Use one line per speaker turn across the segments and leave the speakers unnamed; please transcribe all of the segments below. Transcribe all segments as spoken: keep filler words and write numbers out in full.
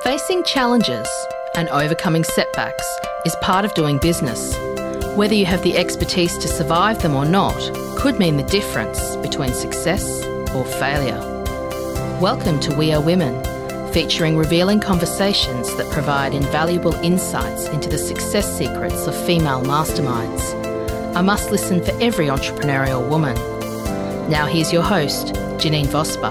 Facing challenges and overcoming setbacks is part of doing business. Whether you have the expertise to survive them or not could mean the difference between success or failure. Welcome to We Are Women, featuring revealing conversations that provide invaluable insights into the success secrets of female masterminds. A must listen for every entrepreneurial woman. Now here's your host, Janine Vosper.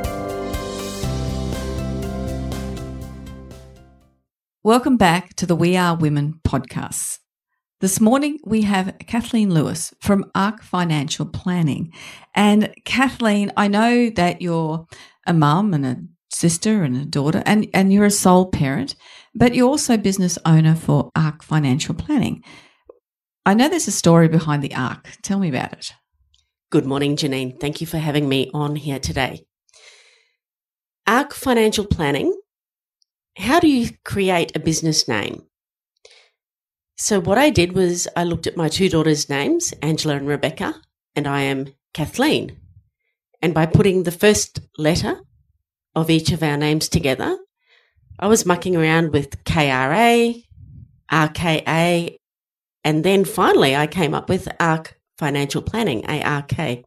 Welcome back to the We Are Women podcast. This morning we have Kathleen Lewis from ARC Financial Planning. And Kathleen, I know that you're a mum and a sister and a daughter and, and you're a sole parent, but you're also business owner for ARC Financial Planning. I know there's a story behind the ARC. Tell me about it.
Good morning, Janine. Thank you for having me on here today. ARC Financial Planning. How do you create a business name? So what I did was I looked at my two daughters' names, Angela and Rebecca, and I am Kathleen. And by putting the first letter of each of our names together, I was mucking around with K R A, R K A, and then finally I came up with ARC Financial Planning, A R K.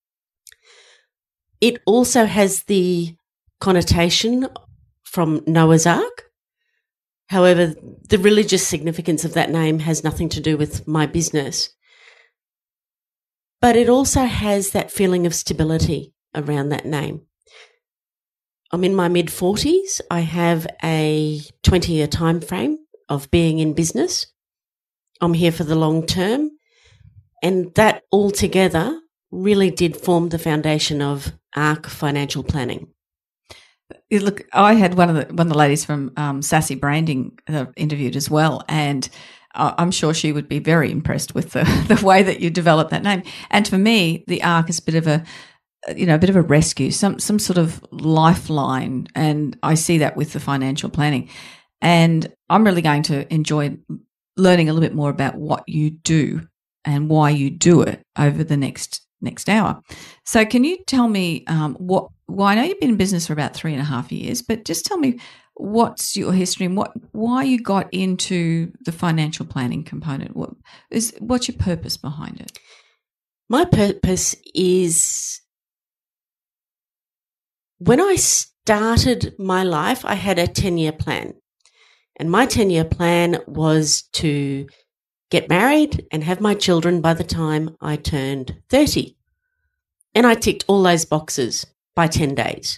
It also has the connotation from Noah's Ark. However, the religious significance of that name has nothing to do with my business. But it also has that feeling of stability around that name. I'm in my mid-forties. I have a twenty-year time frame of being in business. I'm here for the long term. And that altogether really did form the foundation of ARC Financial Planning.
Look, I had one of the one of the ladies from um, Sassy Branding uh, interviewed as well, and uh, I'm sure she would be very impressed with the, the way that you developed that name. And for me, the ARC is a bit of a, you know, a bit of a rescue, some some sort of lifeline, and I see that with the financial planning. And I'm really going to enjoy learning a little bit more about what you do and why you do it over the next next hour. So, can you tell me um, what? Well, I know you've been in business for about three and a half years, but just tell me what's your history and what why you got into the financial planning component. What is what's your purpose behind it?
My purpose is when I started my life, I had a ten-year plan, and my ten-year plan was to get married and have my children by the time I turned thirty, and I ticked all those boxes by ten days.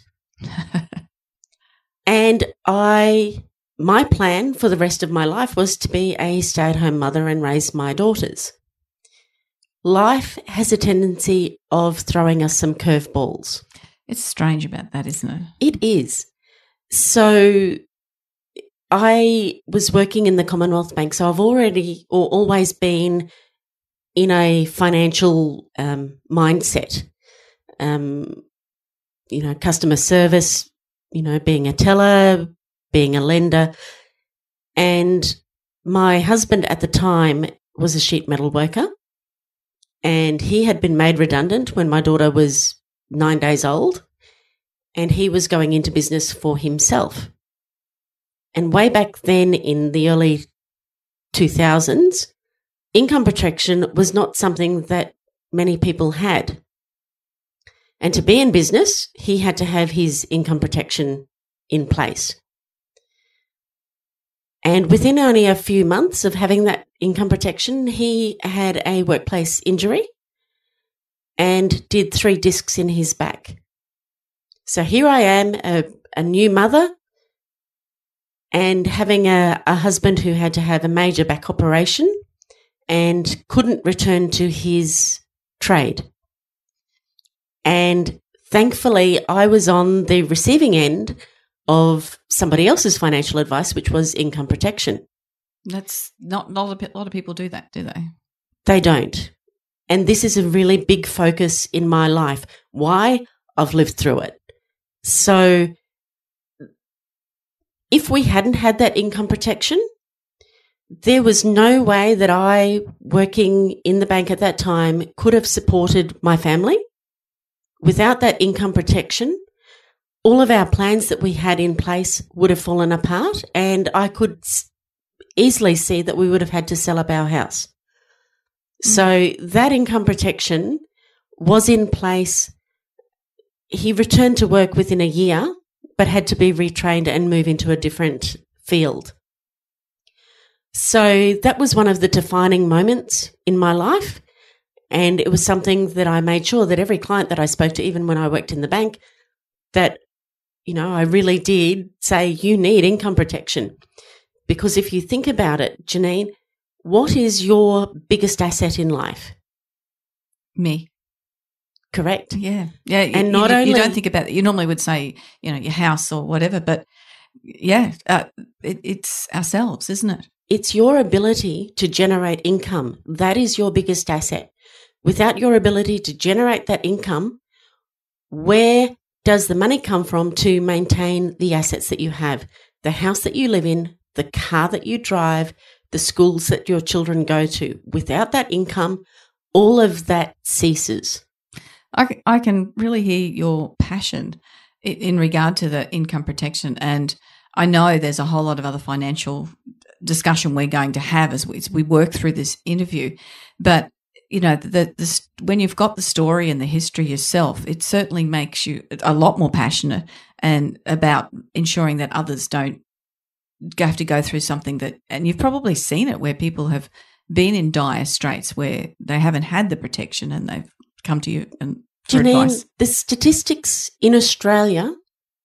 And I, my plan for the rest of my life was to be a stay-at-home mother and raise my daughters. Life has a tendency of throwing us some curveballs.
It's strange about that, isn't it?
It is. So I was working in the Commonwealth Bank, so I've already or always been in a financial um, mindset. Um, you know, customer service, you know, being a teller, being a lender. And my husband at the time was a sheet metal worker, and he had been made redundant when my daughter was nine days old, and he was going into business for himself. And way back then in the early two thousands, income protection was not something that many people had. And to be in business, he had to have his income protection in place. And within only a few months of having that income protection, he had a workplace injury and did three discs in his back. So here I am, a, a new mother, and having a, a husband who had to have a major back operation and couldn't return to his trade. And thankfully, I was on the receiving end of somebody else's financial advice, which was income protection.
That's not, not a lot of people do that, do they?
They don't. And this is a really big focus in my life. Why? I've lived through it. So if we hadn't had that income protection, there was no way that I, working in the bank at that time, could have supported my family. Without that income protection, all of our plans that we had in place would have fallen apart, and I could easily see that we would have had to sell up our house. Mm. So that income protection was in place. He returned to work within a year, but had to be retrained and move into a different field. So that was one of the defining moments in my life. And it was something that I made sure that every client that I spoke to, even when I worked in the bank, that, you know, I really did say, you need income protection. Because if you think about it, Janine, what is your biggest asset in life?
Me.
Correct.
Yeah. Yeah.
And
you,
not
you,
only
you don't think about it. You normally would say, you know, your house or whatever, but yeah, uh, it, it's ourselves, isn't it?
It's your ability to generate income. That is your biggest asset. Without your ability to generate that income, where does the money come from to maintain the assets that you have? The house that you live in, the car that you drive, the schools that your children go to. Without that income, all of that ceases.
I, I can really hear your passion in, in regard to the income protection, and I know there's a whole lot of other financial discussion we're going to have as we, as we work through this interview. But, you know, the, the, when you've got the story and the history yourself, it certainly makes you a lot more passionate and about ensuring that others don't have to go through something that, and you've probably seen it where people have been in dire straits where they haven't had the protection and they've come to you and for
Janine,
advice.
The statistics in Australia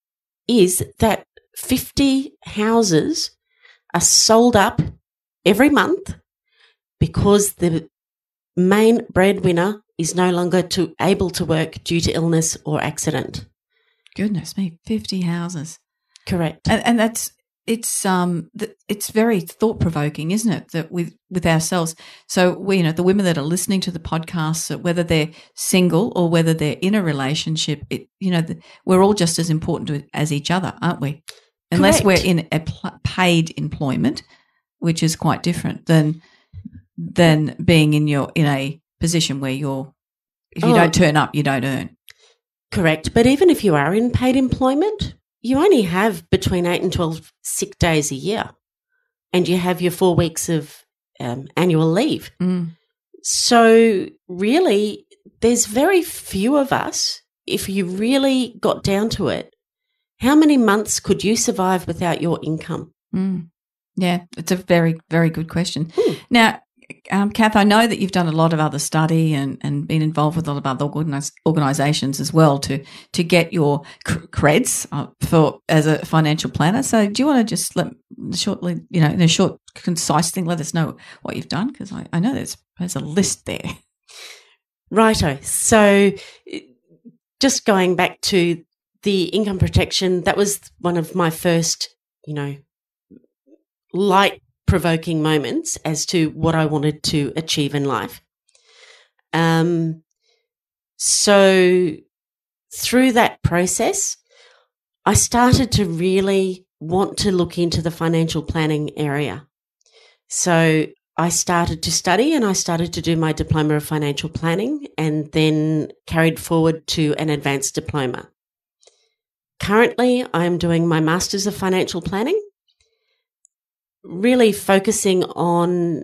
is that fifty houses are sold up every month because the main breadwinner is no longer to, able to work due to illness or accident.
Goodness me, fifty houses.
Correct.
And, and that's, it's um, it's very thought provoking, isn't it? That with with ourselves. So we, you know, the women that are listening to the podcast, whether they're single or whether they're in a relationship, it, you know, the, we're all just as important to, as each other, aren't we? Unless
Correct.
we're in a pl- paid employment, which is quite different than than being in your in a position where you're, if you
oh,
don't turn up, you don't earn.
Correct. But even if you are in paid employment, you only have between eight and twelve sick days a year, and you have your four weeks of um, annual leave.
Mm.
So really, there's very few of us, if you really got down to it, how many months could you survive without your income?
Mm. Yeah, it's a very, very good question.
Hmm.
Now, um, Kath, I know that you've done a lot of other study and, and been involved with a lot of other organis- organisations as well to to get your cr- creds uh, for as a financial planner. So, do you want to just let shortly, you know, in a short, concise thing, let us know what you've done? Because I, I know there's there's a list there.
Righto. So, just going back to the income protection, that was one of my first, you know, light provoking moments as to what I wanted to achieve in life. Um, so through that process, I started to really want to look into the financial planning area. So I started to study and I started to do my diploma of financial planning and then carried forward to an advanced diploma. Currently, I'm doing my Masters of Financial Planning, really focusing on,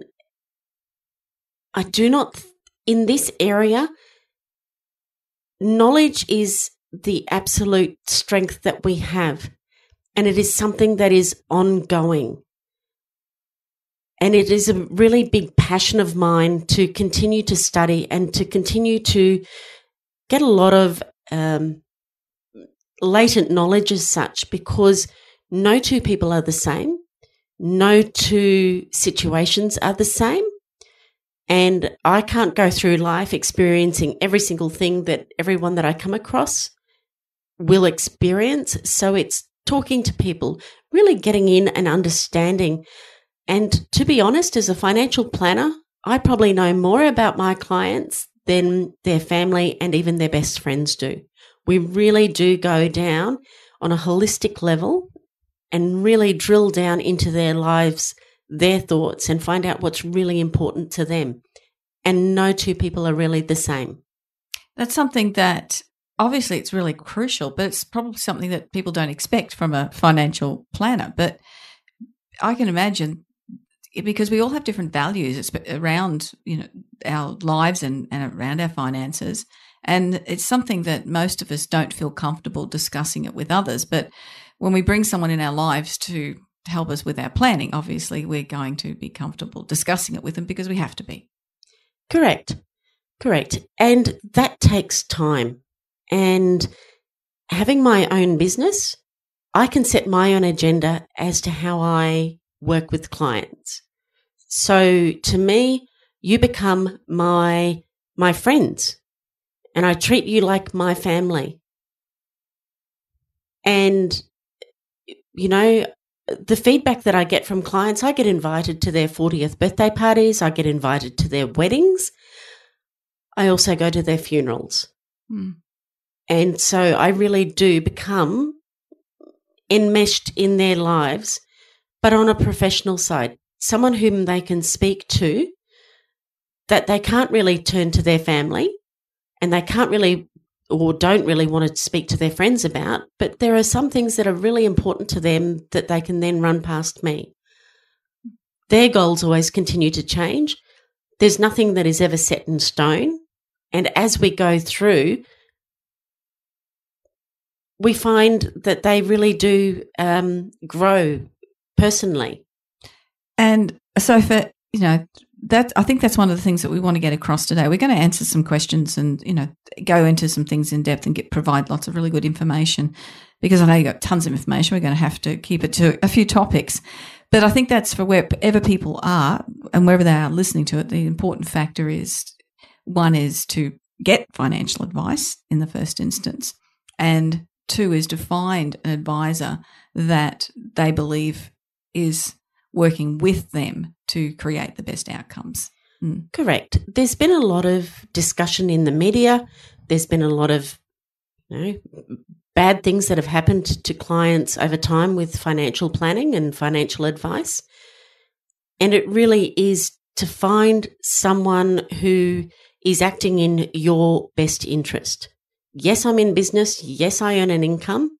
I do not, in this area, knowledge is the absolute strength that we have, and it is something that is ongoing. And it is a really big passion of mine to continue to study and to continue to get a lot of um, latent knowledge as such, because no two people are the same. No two situations are the same. And I can't go through life experiencing every single thing that everyone that I come across will experience. So it's talking to people, really getting in and understanding. And to be honest, as a financial planner, I probably know more about my clients than their family and even their best friends do. We really do go down on a holistic level and really drill down into their lives, their thoughts, and find out what's really important to them. And no two people are really the same.
That's something that obviously it's really crucial, but it's probably something that people don't expect from a financial planner. But I can imagine, because we all have different values around, you know, our lives and, and around our finances. And it's something that most of us don't feel comfortable discussing it with others. But when we bring someone in our lives to help us with our planning, obviously we're going to be comfortable discussing it with them because we have to be.
Correct. Correct. And that takes time. And having my own business, I can set my own agenda as to how I work with clients. So to me, you become my my friends, and I treat you like my family. And, you know, the feedback that I get from clients, I get invited to their fortieth birthday parties, I get invited to their weddings, I also go to their funerals.
Mm.
And so I really do become enmeshed in their lives, but on a professional side, someone whom they can speak to, that they can't really turn to their family and they can't really or don't really want to speak to their friends about, but there are some things that are really important to them that they can then run past me. Their goals always continue to change. There's nothing that is ever set in stone. And as we go through, we find that they really do um, grow personally.
And so for, you know, that, I think that's one of the things that we want to get across today. We're going to answer some questions and, you know, go into some things in depth and get provide lots of really good information, because I know you've got tons of information. We're going to have to keep it to a few topics. But I think that's for wherever people are and wherever they are listening to it, the important factor is, one is to get financial advice in the first instance, and two is to find an advisor that they believe is working with them to create the best outcomes. Mm.
Correct. There's been a lot of discussion in the media. There's been a lot of, you know, bad things that have happened to clients over time with financial planning and financial advice. And it really is to find someone who is acting in your best interest. Yes, I'm in business. Yes, I earn an income.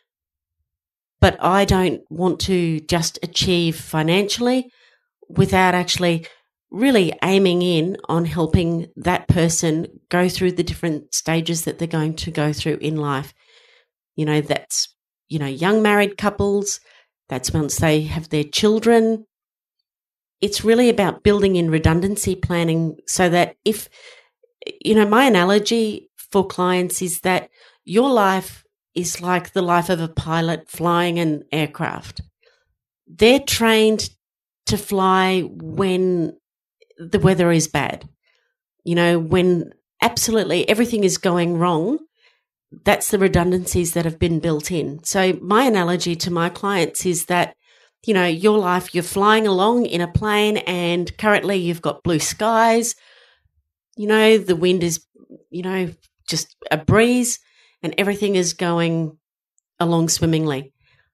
But I don't want to just achieve financially without actually really aiming in on helping that person go through the different stages that they're going to go through in life. You know, that's, you know, young married couples. That's once they have their children. It's really about building in redundancy planning so that if, you know, my analogy for clients is that your life is like the life of a pilot flying an aircraft. They're trained to fly when the weather is bad. You know, when absolutely everything is going wrong, that's the redundancies that have been built in. So my analogy to my clients is that, you know, your life, you're flying along in a plane and currently you've got blue skies. You know, the wind is, you know, just a breeze, and everything is going along swimmingly.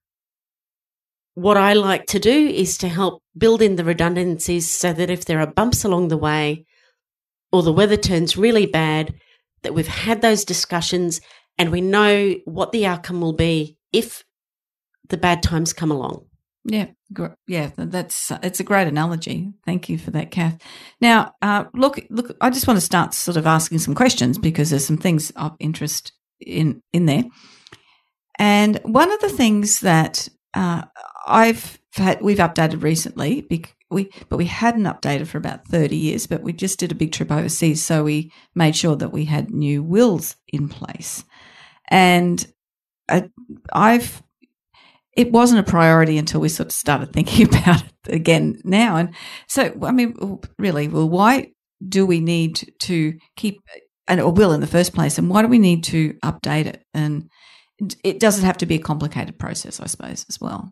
What I like to do is to help build in the redundancies so that if there are bumps along the way or the weather turns really bad, that we've had those discussions and we know what the outcome will be if the bad times come along.
Yeah, yeah, that's it's a great analogy. Thank you for that, Kath. Now, uh, look, look, I just want to start sort of asking some questions because there's some things of interest in in there. And one of the things that uh, I've had, we've updated recently, because we but we hadn't updated for about thirty years, but we just did a big trip overseas, so we made sure that we had new wills in place. And I, I've it wasn't a priority until we sort of started thinking about it again now. And so, I mean, really, well, why do we need to keep and a will in the first place, and why do we need to update it? And it doesn't have to be a complicated process, I suppose, as well.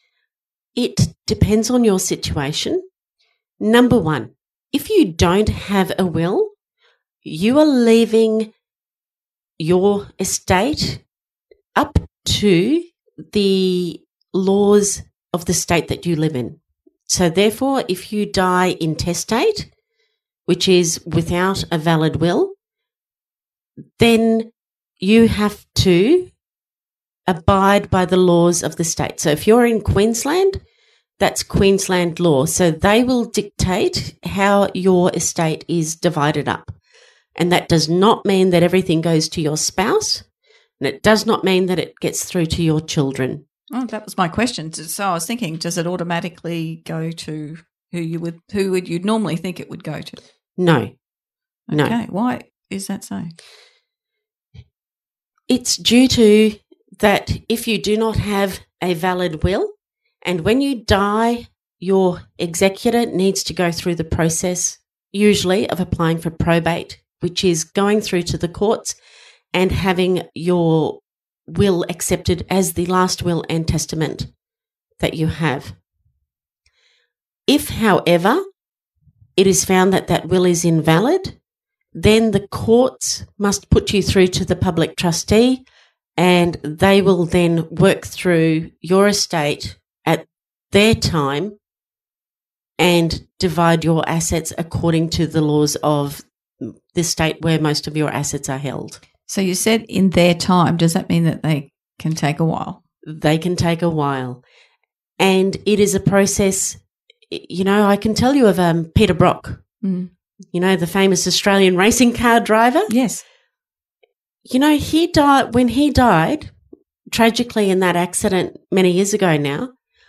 It depends on your situation. Number one, if you don't have a will, you are leaving your estate up to the laws of the state that you live in. So therefore, if you die intestate, which is without a valid will, then you have to abide by the laws of the state. So if you're in Queensland, that's Queensland law. So they will dictate how your estate is divided up. And that does not mean that everything goes to your spouse, and it does not mean that it gets through to your children.
Oh, that was my question. So I was thinking, does it automatically go to who you would who would you normally think it would go to?
No. No.
Okay. Why is that so?
It's due to that if you do not have a valid will, and when you die, your executor needs to go through the process, usually of applying for probate, which is going through to the courts and having your will accepted as the last will and testament that you have. If, however, it is found that that will is invalid, then the courts must put you through to the public trustee, and they will then work through your estate at their time and divide your assets according to the laws of the state where most of your assets are held.
So you said in their time. Does that mean that they can take a while?
They can take a while. And it is a process, you know, I can tell you of um, Peter Brock,
mm.
you know, the famous Australian racing car driver.
Yes.
You know, he died, when he died, tragically in that accident many years ago now,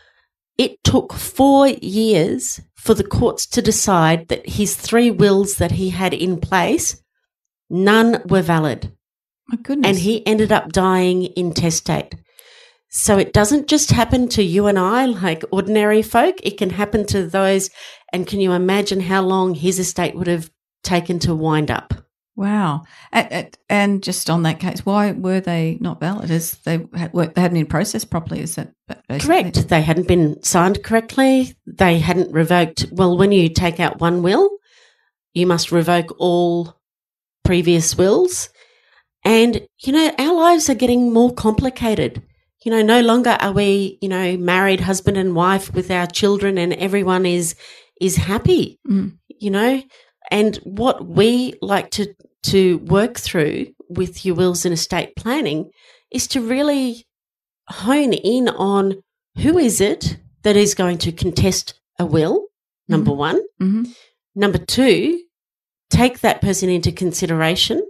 it took four years for the courts to decide that his three wills that he had in place, none were valid.
My goodness.
And he ended up dying intestate. So it doesn't just happen to you and I, like ordinary folk. It can happen to those. And can you imagine how long his estate would have taken to wind up?
Wow. And, and just on that case, why were they not valid? As they, had, they hadn't been processed properly, is that basically?
Correct. They hadn't been signed correctly. They hadn't revoked. Well, when you take out one will, you must revoke all previous wills. And, you know, our lives are getting more complicated. You know, no longer are we, you know, married husband and wife with our children and everyone is is happy,
mm.
you know. And what we like to, to work through with your wills and estate planning is to really hone in on who is it that is going to contest a will, number
mm-hmm.
one.
Mm-hmm.
Number two, take that person into consideration.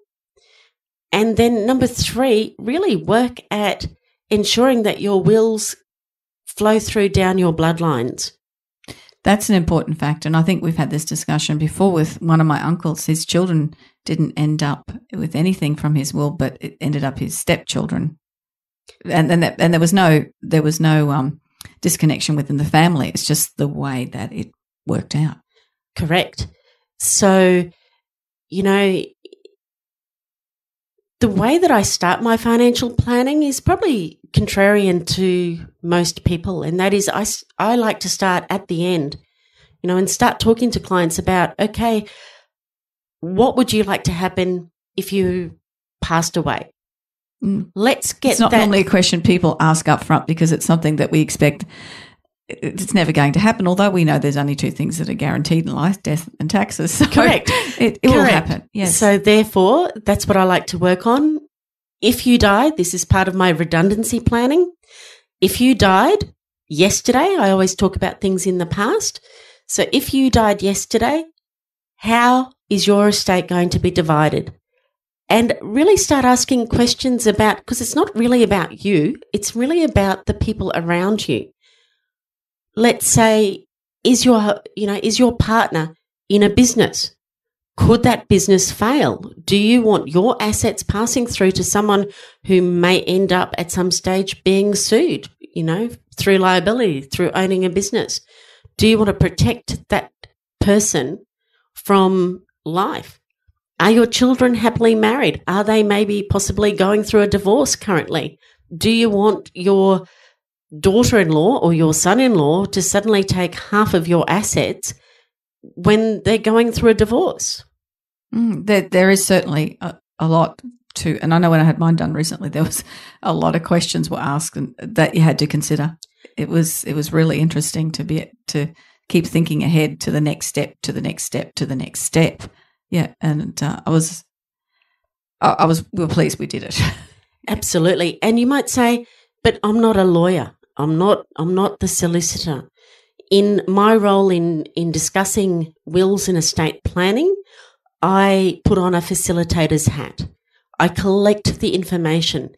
And then number three, really work at ensuring that your wills flow through down your bloodlines.
That's an important factor. And I think we've had this discussion before with one of my uncles. His children didn't end up with anything from his will, but it ended up his stepchildren. And and, that, and there was no there was no um, disconnection within the family. It's just the way that it worked out.
Correct. So, you know, the way that I start my financial planning is probably contrarian to most people, and that is I, I like to start at the end, you know, and start talking to clients about, okay, what would you like to happen if you passed away?
Mm.
Let's get
It's not
that.
normally a question people ask up front because it's something that we expect it's never going to happen, although we know there's only two things that are guaranteed in life, death and taxes. So
Correct.
It, it will happen, yes.
So therefore, that's what I like to work on. If you died, this is part of my redundancy planning. If you died yesterday, I always talk about things in the past. So if you died yesterday, how is your estate going to be divided? And really start asking questions about, because it's not really about you, it's really about the people around you. Let's say, is your, you know, is your partner in a business? Could that business fail? Do you want your assets passing through to someone who may end up at some stage being sued, you know, through liability, through owning a business? Do you want to protect that person from life? Are your children happily married? Are they maybe possibly going through a divorce currently? Do you want your daughter-in-law or your son-in-law to suddenly take half of your assets when they're going through a divorce?
Mm, there, there is certainly a, a lot to, and I know when I had mine done recently, there was a lot of questions were asked and that you had to consider. It was it was really interesting to be to keep thinking ahead to the next step, to the next step, to the next step. Yeah, and uh, I was I, I was we were pleased we did it.
Absolutely. And you might say, but I'm not a lawyer. I'm not I'm not the solicitor. In my role in, in discussing wills and estate planning, I put on a facilitator's hat. I collect the information.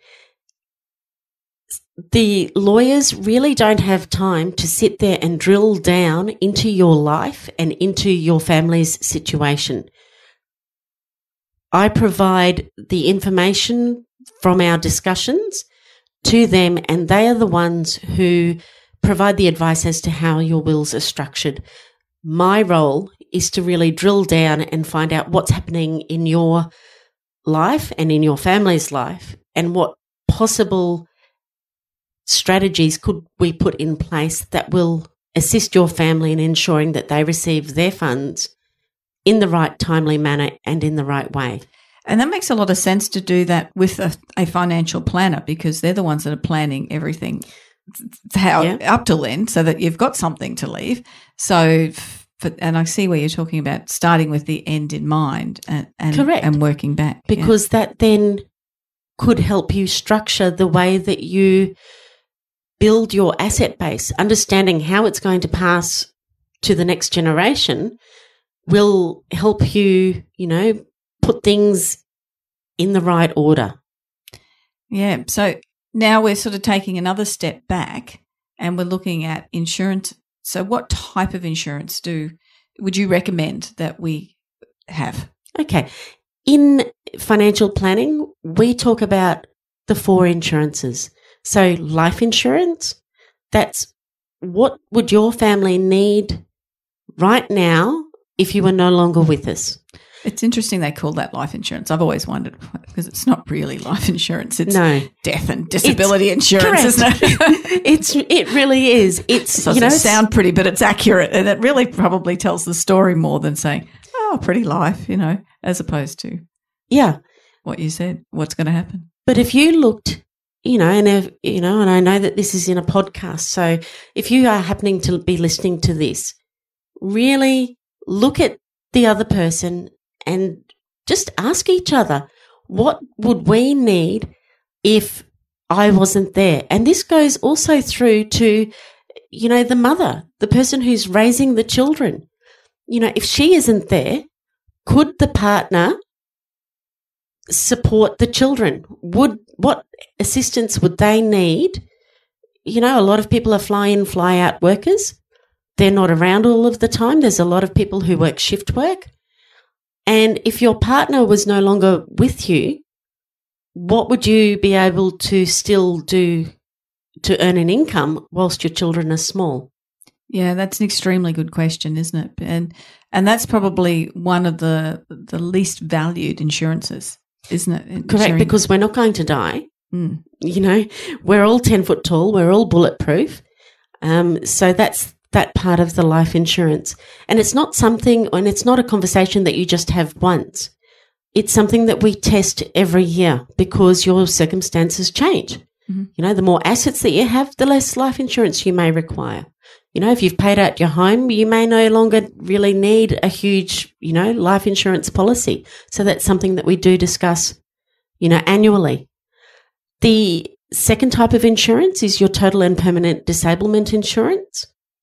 The lawyers really don't have time to sit there and drill down into your life and into your family's situation. I provide the information from our discussions to them, and they are the ones who provide the advice as to how your wills are structured. My role is to really drill down and find out what's happening in your life and in your family's life, and what possible strategies could we put in place that will assist your family in ensuring that they receive their funds in the right timely manner and in the right way.
And that makes a lot of sense to do that with a, a financial planner, because they're the ones that are planning everything how
Yeah.
up till then, so that you've got something to leave. So, for, and I see where you're talking about starting with the end in mind and and,
Correct.
and working back. Yeah.
Because that then could help you structure the way that you build your asset base. Understanding how it's going to pass to the next generation will help you, you know, put things in the right order.
Yeah. So now we're sort of taking another step back and we're looking at insurance. So what type of insurance do would you recommend that we have?
Okay. In financial planning, we talk about the four insurances. So life insurance, that's what would your family need right now if you were no longer with us?
It's interesting they call that life insurance. I've always wondered, because it's not really life insurance. It's
No.
death and disability insurance,
Correct.
isn't it?
It's it really is. It's
So
you
it
know
doesn't sound pretty, but it's accurate, and it really probably tells the story more than saying, "Oh, pretty life," you know, as opposed to
yeah.
what you said. What's going to happen?
But if you looked, you know, and if, you know, and I know that this is in a podcast, so if you are happening to be listening to this, really look at the other person and just ask each other, what would we need if I wasn't there? And this goes also through to, you know, the mother, the person who's raising the children. You know, if she isn't there, could the partner support the children? Would what assistance would they need? You know, a lot of people are fly-in, fly-out workers. They're not around all of the time. There's a lot of people who work shift work. And if your partner was no longer with you, what would you be able to still do to earn an income whilst your children are small?
Yeah, that's an extremely good question, isn't it? And and that's probably one of the the least valued insurances, isn't it?
Correct,
Insuring-
because we're not going to die.
Mm.
You know, we're all ten foot tall. We're all bulletproof. Um, so that's that part of the life insurance. And it's not something, and it's not a conversation that you just have once. It's something that we test every year because your circumstances change.
Mm-hmm.
You know, the more assets that you have, the less life insurance you may require. You know, if you've paid out your home, you may no longer really need a huge, you know, life insurance policy. So that's something that we do discuss, you know, annually. The second type of insurance is your total and permanent disablement insurance.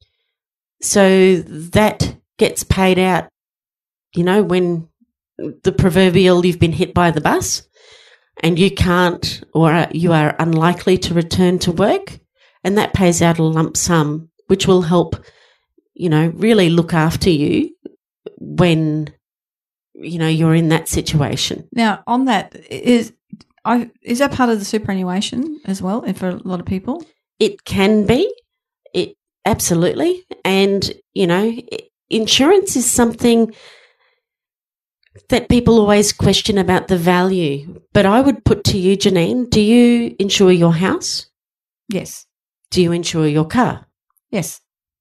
So that gets paid out, you know, when the proverbial you've been hit by the bus and you can't or you are unlikely to return to work, and that pays out a lump sum, which will help, you know, really look after you when, you know, you're in that situation.
Now, on that, is I is that part of the superannuation as well, and for a lot of people?
It can be. It absolutely. And, you know, insurance is something that people always question about the value. But I would put to you, Janine, do you insure your house?
Yes.
Do you insure your car?
Yes.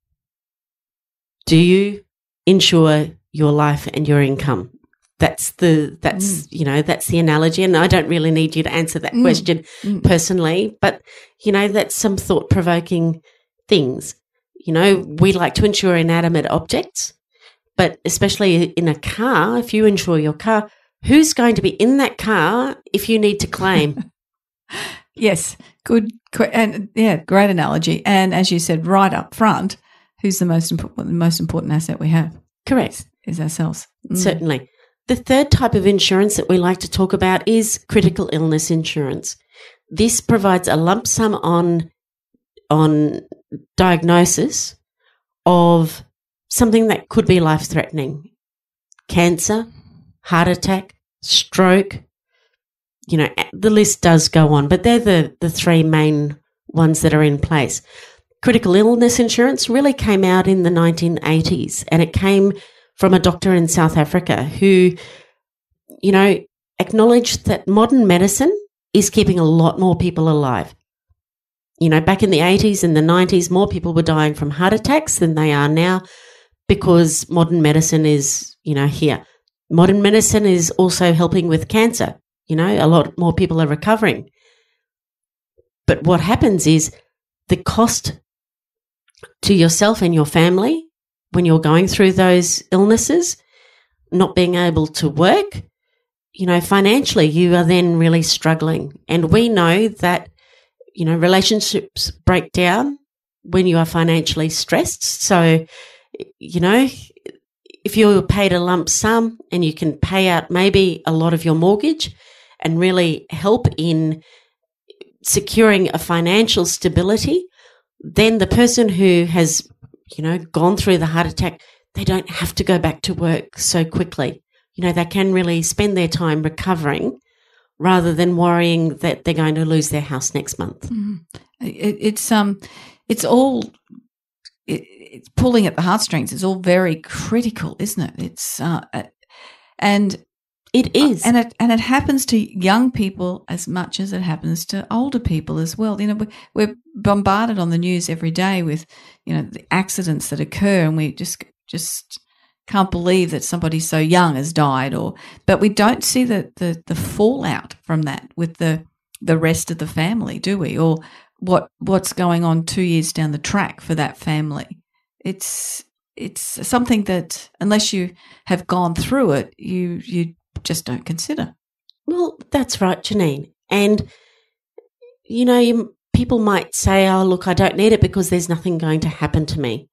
Do you insure your life and your income? That's the that's
Mm.
you know that's the analogy, and I don't really need you to answer that
Mm.
question
Mm.
personally, but you know that's some thought provoking things. You know, we like to insure inanimate objects, but especially in a car, if you insure your car, who's going to be in that car if you need to claim?
Yes, good, and yeah, great analogy. And as you said, right up front, who's the most important, the most important asset we have?
Correct.
Is ourselves. Mm.
Certainly. The third type of insurance that we like to talk about is critical illness insurance. This provides a lump sum on, on diagnosis of something that could be life-threatening. Cancer, heart attack, stroke, you know, the list does go on, but they're the, the three main ones that are in place. Critical illness insurance really came out in the nineteen eighties, and it came from a doctor in South Africa who, you know, acknowledged that modern medicine is keeping a lot more people alive. You know, back in the eighties and the nineties, more people were dying from heart attacks than they are now because modern medicine is, you know, here. Modern medicine is also helping with cancer. You know, a lot more people are recovering. But what happens is the cost to yourself and your family when you're going through those illnesses, not being able to work, you know, financially, you are then really struggling. And we know that, you know, relationships break down when you are financially stressed. So, you know, if you're paid a lump sum and you can pay out maybe a lot of your mortgage and really help in securing a financial stability, then the person who has, you know, gone through the heart attack, they don't have to go back to work so quickly. You know, they can really spend their time recovering rather than worrying that they're going to lose their house next month.
Mm. It, it's um, it's all it, it's pulling at the heartstrings. It's all very critical, isn't it? It's uh, and
it is,
and it and it happens to young people as much as it happens to older people as well. You know, we're bombarded on the news every day with, you know, the accidents that occur, and we just just. can't believe that somebody so young has died, or but we don't see the, the, the fallout from that with the the rest of the family, do we? Or what what's going on two years down the track for that family? It's it's something that unless you have gone through it, you you just don't consider.
Well, that's right, Janine. And you know, you, people might say, "Oh, look, I don't need it because there's nothing going to happen to me."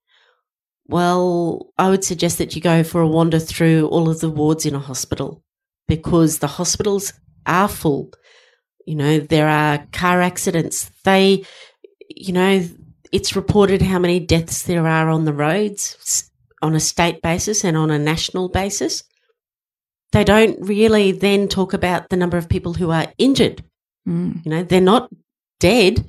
Well, I would suggest that you go for a wander through all of the wards in a hospital, because the hospitals are full. You know, there are car accidents. They, you know, it's reported how many deaths there are on the roads on a state basis and on a national basis. They don't really then talk about the number of people who are injured.
Mm.
You know, they're not dead.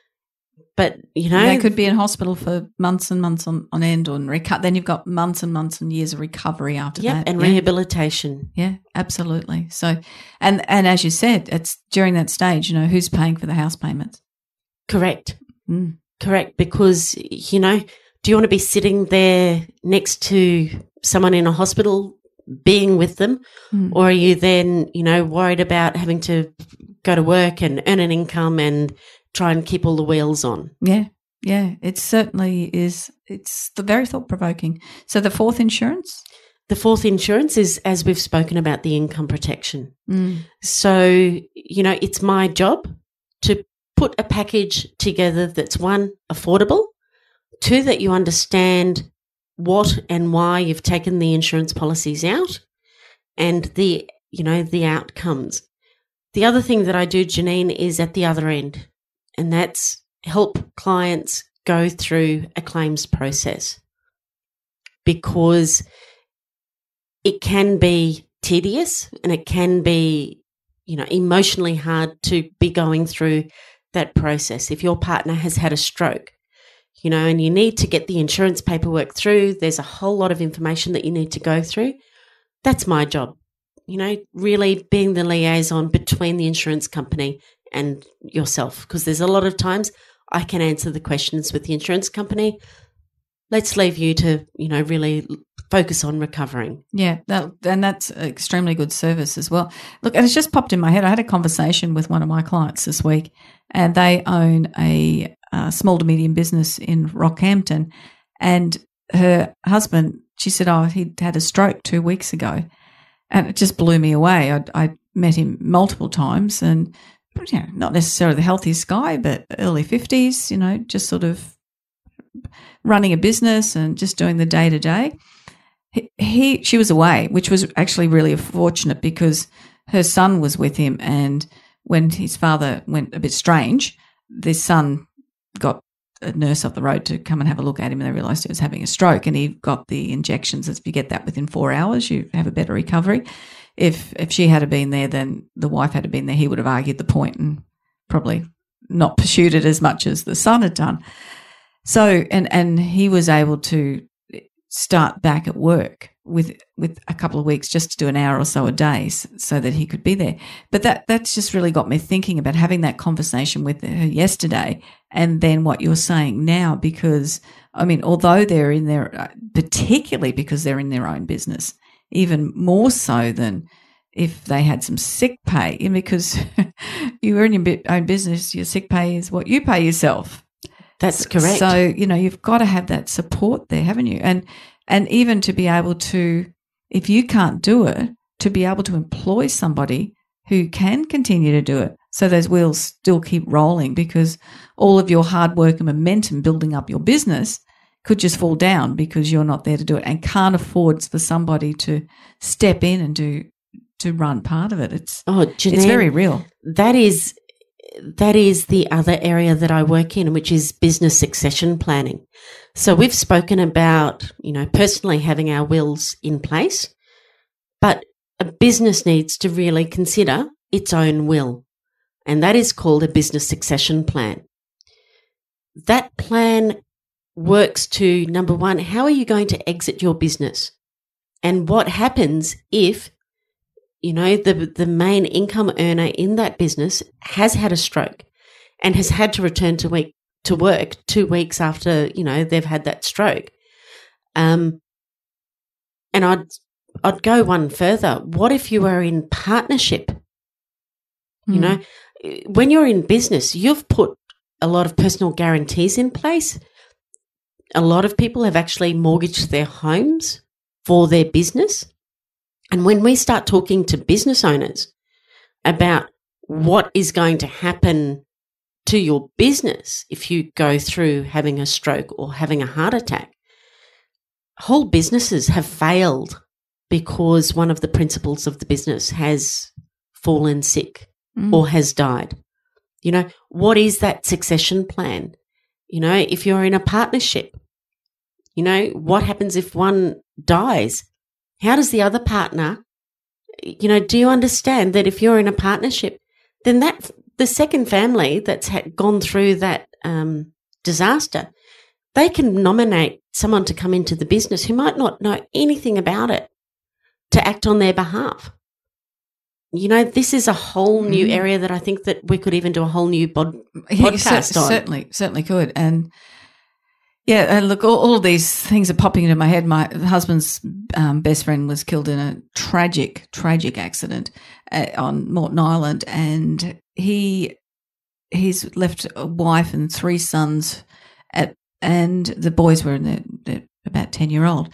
But, you know,
they could be in hospital for months and months on, on end, or reco- then you've got months and months and years of recovery after
yep,
that.
And
yeah.
rehabilitation.
Yeah, absolutely. So, and, and as you said, it's during that stage, you know, who's paying for the house payments?
Correct.
Mm.
Correct. Because, you know, do you want to be sitting there next to someone in a hospital being with them? Mm. Or are you then, you know, worried about having to go to work and earn an income and try and keep all the wheels on?
Yeah, yeah, it certainly is. It's the very thought-provoking. So the fourth insurance?
The fourth insurance is, as we've spoken about, the income protection.
Mm.
So, you know, it's my job to put a package together that's, one, affordable, two, that you understand what and why you've taken the insurance policies out, and the, you know, the outcomes. The other thing that I do, Janine, is at the other end, and that's help clients go through a claims process, because it can be tedious and it can be, you know, emotionally hard to be going through that process. If your partner has had a stroke, you know, and you need to get the insurance paperwork through, there's a whole lot of information that you need to go through. That's my job, you know, really being the liaison between the insurance company and yourself, because there's a lot of times I can answer the questions with the insurance company. Let's leave you to, you know, really focus on recovering.
Yeah, that, and that's extremely good service as well. Look, and it's just popped in my head. I had a conversation with one of my clients this week, and they own a, a small to medium business in Rockhampton, and her husband, she said, oh, he'd had a stroke two weeks ago. And it just blew me away. I, I met him multiple times and, you know, not necessarily the healthiest guy, but early fifties, you know, just sort of running a business and just doing the day-to-day. He, he she was away, which was actually really fortunate because her son was with him, and when his father went a bit strange, this son got a nurse up the road to come and have a look at him, and they realised he was having a stroke, and he got the injections. If you get that within four hours, you have a better recovery. If if she had been there, then the wife had been there, he would have argued the point and probably not pursued it as much as the son had done. So, and, and he was able to start back at work with with a couple of weeks just to do an hour or so a day so that he could be there. But that that's just really got me thinking about having that conversation with her yesterday and then what you're saying now, because, I mean, although they're in their, particularly because they're in their own business, even more so than if they had some sick pay, and because you are in your own business, your sick pay is what you pay yourself.
That's correct.
So, you know, you've got to have that support there, haven't you? And and even to be able to, if you can't do it, to be able to employ somebody who can continue to do it so those wheels still keep rolling, because all of your hard work and momentum building up your business could just fall down because you're not there to do it and can't afford for somebody to step in and do to run part of it. It's
oh, Janine,
it's very real.
That is that is the other area that I work in, which is business succession planning. So we've spoken about, you know, personally having our wills in place, but a business needs to really consider its own will, and that is called a business succession plan. That plan works to, number one, how are you going to exit your business? And what happens if, you know, the the main income earner in that business has had a stroke and has had to return to week to work two weeks after, you know, they've had that stroke. Um, and I'd I'd go one further. What if you are in partnership? Mm. You know, when you're in business, you've put a lot of personal guarantees in place. A lot of people have actually mortgaged their homes for their business. And when we start talking to business owners about what is going to happen to your business if you go through having a stroke or having a heart attack, whole businesses have failed because one of the principals of the business has fallen sick mm. or has died. You know, what is that succession plan? You know, if you're in a partnership, you know, what happens if one dies? How does the other partner, you know, do you understand that if you're in a partnership, then that the second family that's had gone through that um, disaster, they can nominate someone to come into the business who might not know anything about it to act on their behalf. You know, this is a whole new mm. area that I think that we could even do a whole new bod- podcast
yeah,
on.
Certainly, certainly could. And yeah, and look, all, all of these things are popping into my head. My husband's um, best friend was killed in a tragic, tragic accident uh, on Moreton Island, and he he's left a wife and three sons, at, and the boys were in their, they're about ten year old.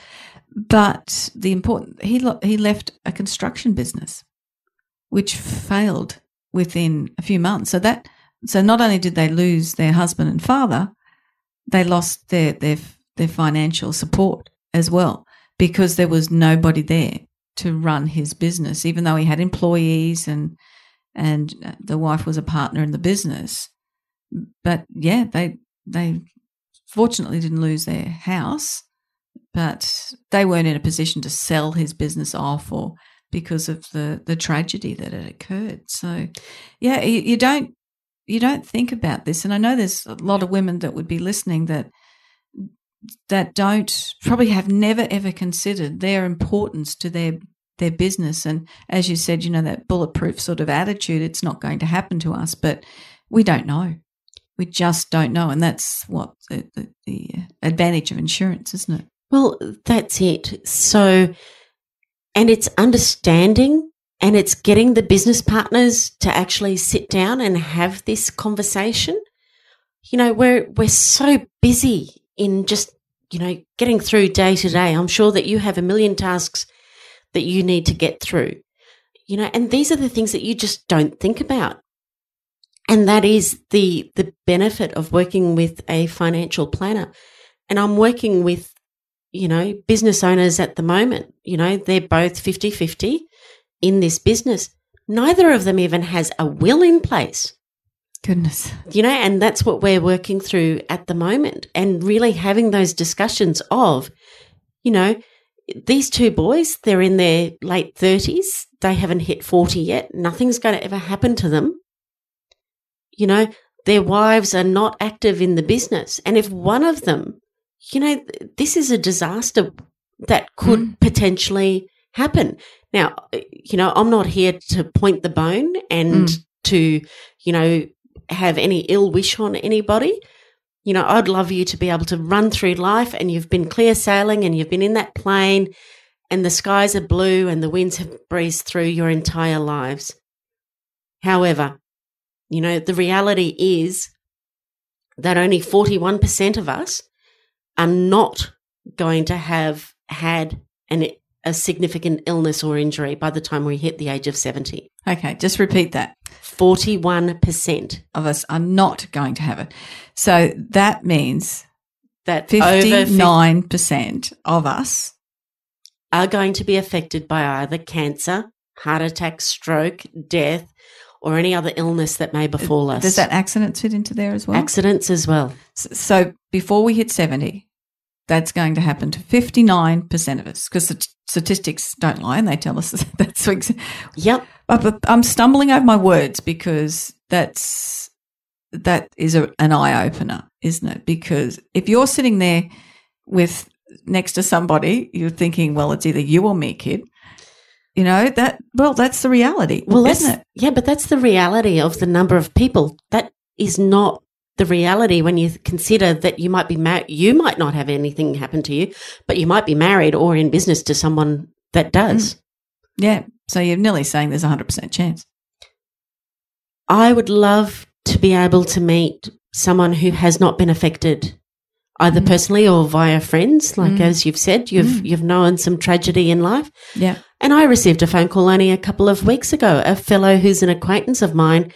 But the important he he left a construction business, which failed within a few months. So that so not only did they lose their husband and father, they lost their, their their financial support as well, because there was nobody there to run his business, even though he had employees and and the wife was a partner in the business. But yeah, they they fortunately didn't lose their house, but they weren't in a position to sell his business off or because of the, the tragedy that had occurred. So yeah, you, you don't You don't think about this, and I know there's a lot of women that would be listening that that don't probably have never ever considered their importance to their their business. And as you said, you know, that bulletproof sort of attitude, it's not going to happen to us, but we don't know. We just don't know, and that's what the, the, the advantage of insurance, isn't it?
Well, that's it. So, and it's understanding. And it's getting the business partners to actually sit down and have this conversation. You know, we're we're so busy in just, you know, getting through day to day. I'm sure that you have a million tasks that you need to get through. You know, and these are the things that you just don't think about. And that is the the benefit of working with a financial planner. And I'm working with, you know, business owners at the moment. You know, they're both fifty-fifty in this business. Neither of them even has a will in place.
Goodness.
You know, and that's what we're working through at the moment, and really having those discussions of, you know, these two boys, they're in their late thirties. They haven't hit forty yet. Nothing's going to ever happen to them. You know, their wives are not active in the business. And if one of them, you know, this is a disaster that could mm. potentially happen. Now, you know, I'm not here to point the bone and mm. to, you know, have any ill wish on anybody. You know, I'd love you to be able to run through life and you've been clear sailing and you've been in that plane and the skies are blue and the winds have breezed through your entire lives. However, you know, the reality is that only forty-one percent of us are not going to have had an, a significant illness or injury by the time we hit the age of seventy.
Okay, just repeat that.
forty-one percent
of us are not going to have it. So that means
that
fifty-nine percent of us
are going to be affected by either cancer, heart attack, stroke, death, or any other illness that may befall us.
Does that accidents fit into there as well?
Accidents as well.
So before we hit seventy, that's going to happen to fifty-nine percent of us, because statistics don't lie and they tell us that's what.
Yep.
But I'm stumbling over my words because that's that is a, an eye opener, isn't it? Because if you're sitting there with next to somebody, you're thinking, well, it's either you or me, kid. You know, that, well, that's the reality,
well,
isn't
that's,
it?
Yeah, but that's the reality of the number of people. That is not the reality when you consider that you might be married. You might not have anything happen to you, but you might be married or in business to someone that does.
Mm. Yeah. So you're nearly saying there's a one hundred percent chance.
I would love to be able to meet someone who has not been affected either mm. personally or via friends. Like mm. as you've said, you've mm. you've known some tragedy in life.
Yeah.
And I received a phone call only a couple of weeks ago. A fellow who's an acquaintance of mine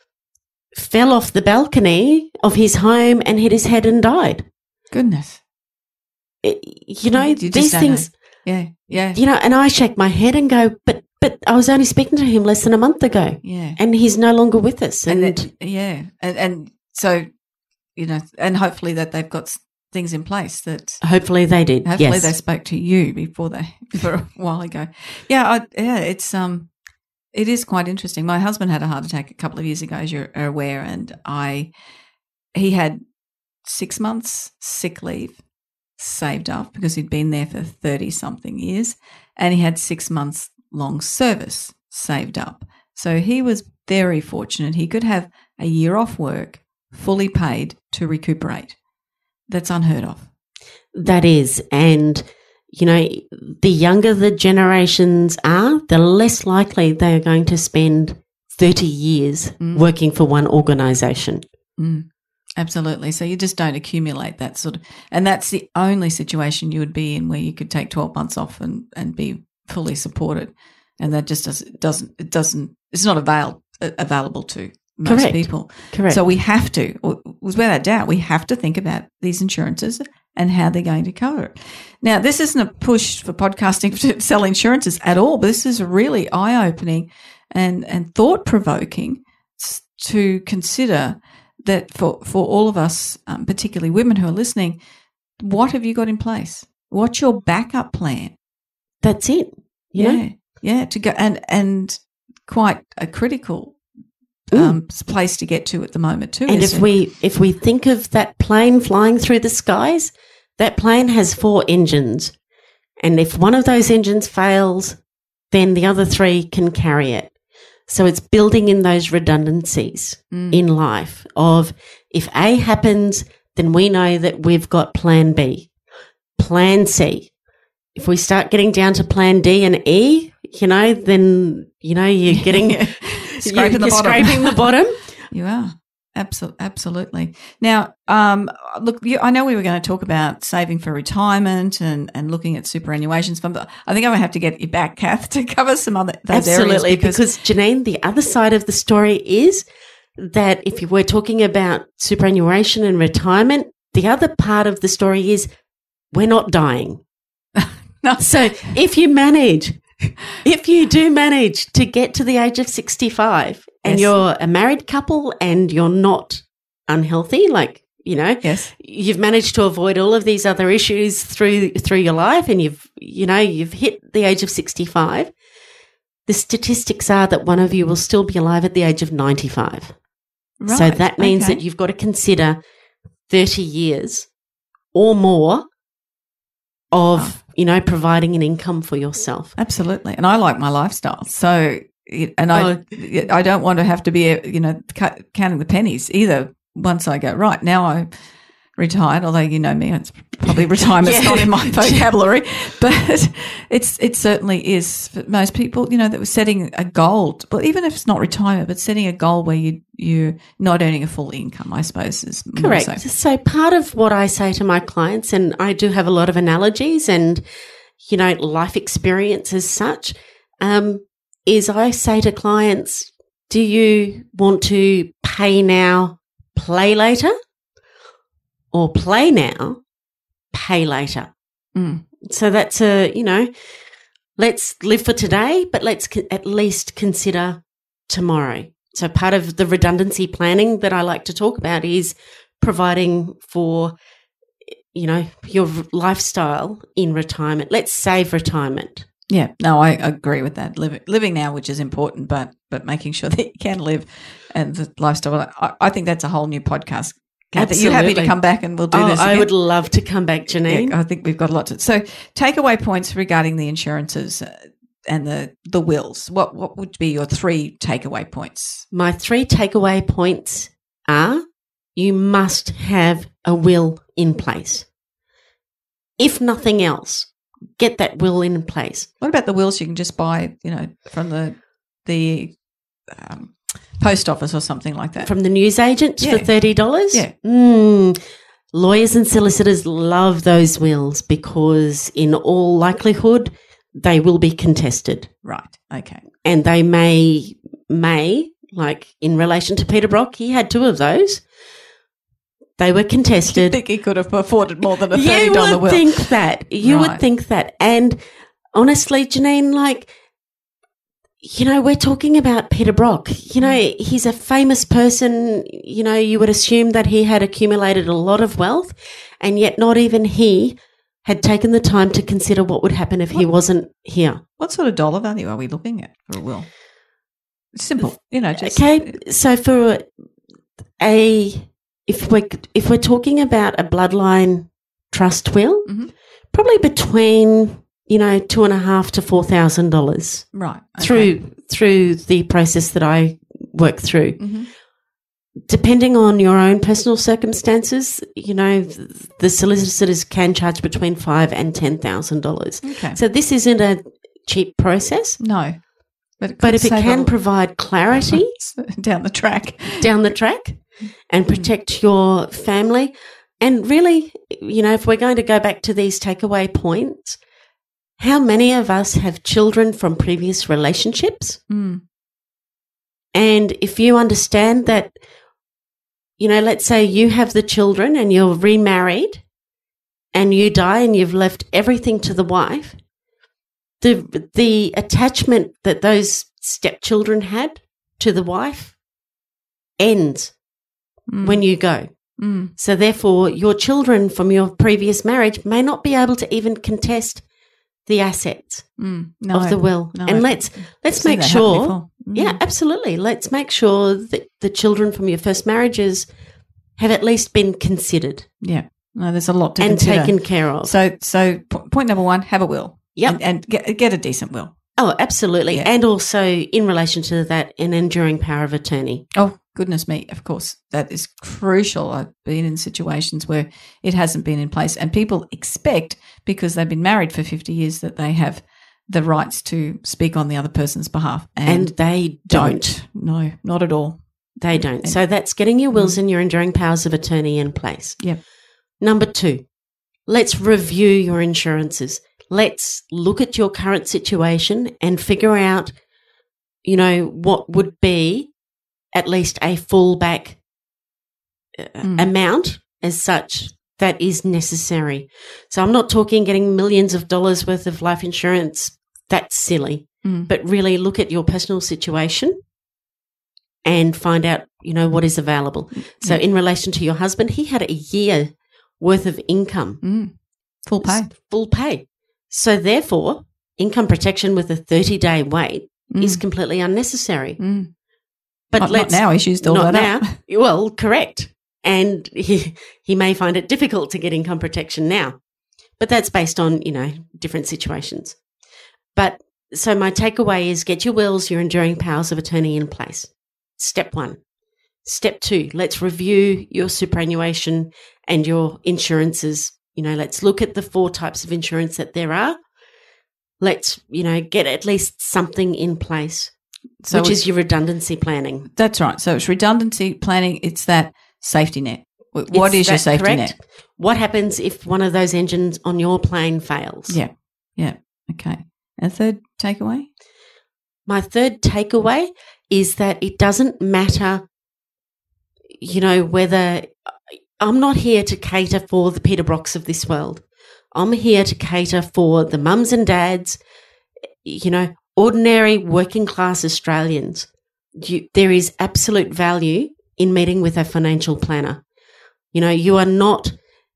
fell off the balcony of his home and hit his head and died.
Goodness.
It, you know,
you
these things.
Know. Yeah, yeah.
You know, and I shake my head and go, but but I was only speaking to him less than a month ago.
Yeah.
And he's no longer with us. And,
and that, yeah. And, and so, you know, and hopefully that they've got things in place that
hopefully they did.
Hopefully
yes.
they spoke to you before they for a while ago. Yeah, I, yeah, it's um it is quite interesting. My husband had a heart attack a couple of years ago, as you're aware, and I he had six months sick leave saved up because he'd been there for thirty something years, and he had six months long service saved up. So he was very fortunate. He could have a year off work, fully paid, to recuperate. That's unheard of.
That is. And, you know, the younger the generations are, the less likely they are going to spend thirty years mm. working for one organisation.
Mm. Absolutely. So you just don't accumulate that sort of – and that's the only situation you would be in where you could take twelve months off and, and be fully supported. And that just does, doesn't – it doesn't – it's not avail, available to most
Correct.
people.
Correct.
So we have to, without doubt, we have to think about these insurances and how they're going to cover it. Now, this isn't a push for podcasting to sell insurances at all, but this is really eye-opening and, and thought-provoking to consider that for, for all of us, um, particularly women who are listening, what have you got in place? What's your backup plan?
That's it.
Yeah,
know?
yeah, to go and and quite a critical um, place to get to at the moment too.
And if
it?
we if we think of that plane flying through the skies, that plane has four engines, and if one of those engines fails, then the other three can carry it. So it's building in those redundancies mm. in life of if A happens, then we know that we've got plan B, plan C. If we start getting down to plan D and E, you know, then, you know, you're getting
scraping,
you're,
the,
you're
bottom.
scraping the bottom.
You are. Absolutely. Absolutely. Now, um, look, you, I know we were going to talk about saving for retirement and, and looking at superannuation funds, but I think I'm going to have to get you back, Kath, to cover some other those
Absolutely,
areas.
because, because Janine, the other side of the story is that if you were talking about superannuation and retirement, the other part of the story is we're not dying.
No.
So if you manage, if you do manage to get to the age of sixty-five and
Yes.
you're a married couple and you're not unhealthy, like, you know,
Yes.
you've managed to avoid all of these other issues through through your life and you've, you know, you've hit the age of sixty-five, the statistics are that one of you will still be alive at the age of ninety-five.
Right.
So that means
Okay.
that you've got to consider thirty years or more of,
Oh.
you know, providing an income for yourself.
Absolutely. And I like my lifestyle. So, it- and I,
Oh.
I don't want to have to be, you know, cu- counting the pennies either once I go, right, now I'm retired, although you know me, it's probably retirement's
Yeah.
not in my vocabulary, but it's, it certainly is for most people, you know, that was setting a goal, well, even if it's not retirement, but setting a goal where you, you're not earning a full income, I suppose is more
Correct.
so.
So part of what I say to my clients, and I do have a lot of analogies and, you know, life experience as such, um, is I say to clients, do you want to pay now, play later? Or play now, pay later?
Mm.
So that's a, you know, let's live for today, but let's co- at least consider tomorrow. So part of the redundancy planning that I like to talk about is providing for, you know, your lifestyle in retirement. Let's save retirement.
Yeah, no, I agree with that. Living, living now, which is important, but but making sure that you can live and the lifestyle. I, I think that's a whole new podcast. Kath, are you happy to
Absolutely.
come back and we'll do
Oh,
this
I
again?
would love to come back, Janine.
Yeah, I think we've got a lot to. So, takeaway points regarding the insurances uh, and the the wills. What what would be your three takeaway points?
My three takeaway points are you must have a will in place. If nothing else, get that will in place.
What about the wills you can just buy, you know, from the the um, post office or something like that?
From the newsagents
Yeah.
for thirty dollars?
Yeah.
Mm, lawyers and solicitors love those wills because in all likelihood they will be contested.
Right. Okay.
And they may, may, like in relation to Peter Brock, he had two of those. They were
I
contested.
think he could have afforded more than a thirty
You
dollar
would
will.
think that. You
Right.
would think that. And honestly, Janine, like, you know, we're talking about Peter Brock. You know, he's a famous person. You know, you would assume that he had accumulated a lot of wealth, and yet not even he had taken the time to consider what would happen if he wasn't here.
What sort of dollar value are we looking at for a will? Simple, you know. Just
Okay, so for a if we're if we're talking about a bloodline trust will,
Mhm.
probably between you know two and a half to four thousand dollars
right okay.
through through the process that I work through.
Mhm.
Depending on your own personal circumstances, you know th- the solicitors can charge between five and ten thousand dollars.
Okay.
So this isn't a cheap process,
No, but it
but
could
if it
save
can
a-
provide clarity
down the track.
down the track and protect your family. And really, you know, if we're going to go back to these takeaway points, how many of us have children from previous relationships?
Mm.
And if you understand that, you know, let's say you have the children and you're remarried and you die and you've left everything to the wife, the the attachment that those stepchildren had to the wife ends
Mm.
when you go.
Mm.
So therefore, your children from your previous marriage may not be able to even contest the assets
Mm. No.
of the will.
no.
And let's let's
Seen
make
that happen
sure,
before. Mm.
yeah, absolutely. Let's make sure that the children from your first marriages have at least been considered
Yeah. No, there's a lot to
and
consider.
taken care of.
So, so po- point number one: have a will.
Yep.
and, and get get a decent will.
Oh, absolutely.
Yeah.
And also in relation to that, an enduring power of attorney.
Oh, goodness me! Of course, that is crucial. I've been in situations where it hasn't been in place, and people expect because they've been married for fifty years that they have the rights to speak on the other person's behalf,
And, they don't.
No, not at all.
They don't. So that's getting your wills
Mm.
and your enduring powers of attorney in place.
Yep.
Number two, let's review your insurances. Let's look at your current situation and figure out, you know, what would be at least a fallback uh,
Mm.
amount as such that is necessary. So I'm not talking getting millions of dollars worth of life insurance. That's silly.
Mm.
But really look at your personal situation and find out, you know, what is available. So in relation to your husband, he had a year worth of income.
Mm. Full pay.
Full pay. So therefore, income protection with a thirty-day wait
Mm.
is completely unnecessary.
Mm.
But
Not,
let's
not now. He's used all
not
that
now.
up.
Well, correct. And he, he may find it difficult to get income protection now. But that's based on, you know, different situations. But so my takeaway is get your wills, your enduring powers of attorney in place. Step one. Step two, let's review your superannuation and your insurances. You know, let's look at the four types of insurance that there are. Let's, you know, get at least something in place,
So
which
it's-
is your redundancy planning.
That's right. So it's redundancy planning. It's that safety net. Wh- What
Is
is your
that
safety
correct?
net?
What happens if one of those engines on your plane fails?
Yeah. Yeah. Okay. And third takeaway?
My third takeaway is that it doesn't matter, you know, whether I'm not here to cater for the Peter Brocks of this world. I'm here to cater for the mums and dads, you know, ordinary working class Australians. You, there is absolute value in meeting with a financial planner. You know, you are not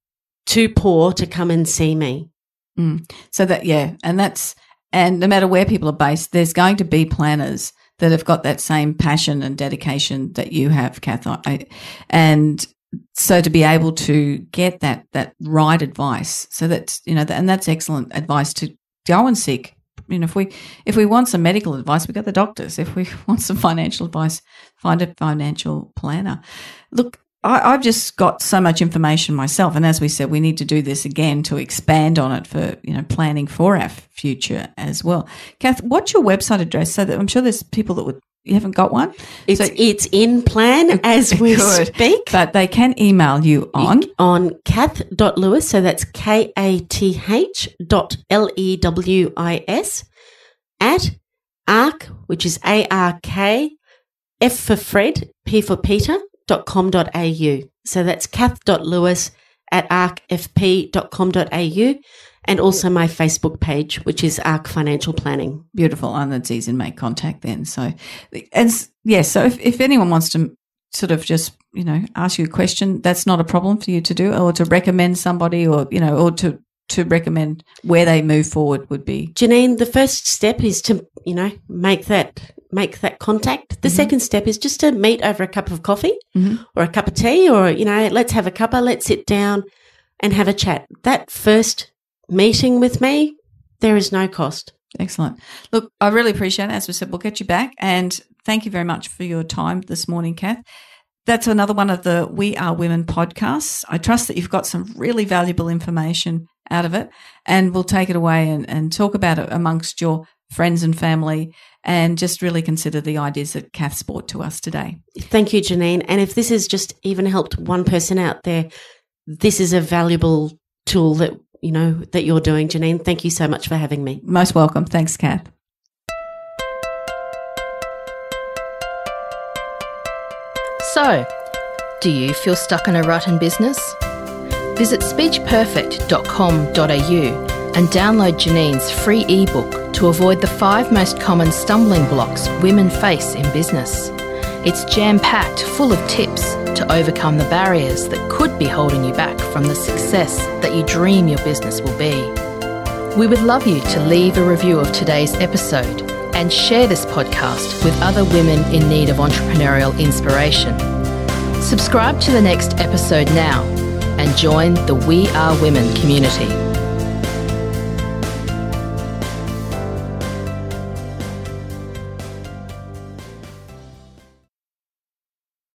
too poor to come and see me.
Mm. So that, yeah. And that's, and no matter where people are based, there's going to be planners that have got that same passion and dedication that you have, Kath. I, and so to be able to get that, that right advice, so that's, you know, and that's excellent advice to go and seek. You know, if we, if we want some medical advice, we've got the doctors. If we want some financial advice, find a financial planner. Look, I, I've just got so much information myself. And as we said, we need to do this again to expand on it for, you know, planning for our future as well. Kath, what's your website address? So that I'm sure there's people that would, you haven't got one?
It's,
So-
it's in plan as we
Good.
speak.
But they can email you on.
on kath.lewis, so that's K A T H dot L E W I S, at arc, which is A R K, F for Fred, P for Peter, dot com dot A U. So that's kath.lewis at arc f p dot com dot A U, and also my Facebook page, which is Arc Financial Planning.
Beautiful. And it's easy to make contact then. So, and yes, yeah, so if, if anyone wants to sort of just, you know, ask you a question, that's not a problem for you to do, or to recommend somebody, or, you know, or to, to recommend where they move forward would be.
Janine, the first step is to, you know, make that make that contact. The
Mm-hmm.
second step is just to meet over a cup of coffee
Mm-hmm.
or a cup of tea, or, you know, let's have a cuppa, let's sit down and have a chat. That first meeting with me, there is no cost.
Excellent. Look, I really appreciate it. As we said, we'll get you back. And thank you very much for your time this morning, Kath. That's another one of the We Are Women podcasts. I trust that you've got some really valuable information out of it, and we'll take it away and, and talk about it amongst your friends and family, and just really consider the ideas that Kath's brought to us today.
Thank you, Janine. And if this has just even helped one person out there, this is a valuable tool that, you know, that you're doing, Janine. Thank you so much for having me.
Most welcome. Thanks, Kath.
So, do you feel stuck in a rut in business? Visit speech perfect dot com dot a u and download Janine's free ebook to avoid the five most common stumbling blocks women face in business. It's jam-packed full of tips to overcome the barriers that could be holding you back from the success that you dream your business will be. We would love you to leave a review of today's episode and share this podcast with other women in need of entrepreneurial inspiration. Subscribe to the next episode now and join the We Are Women community.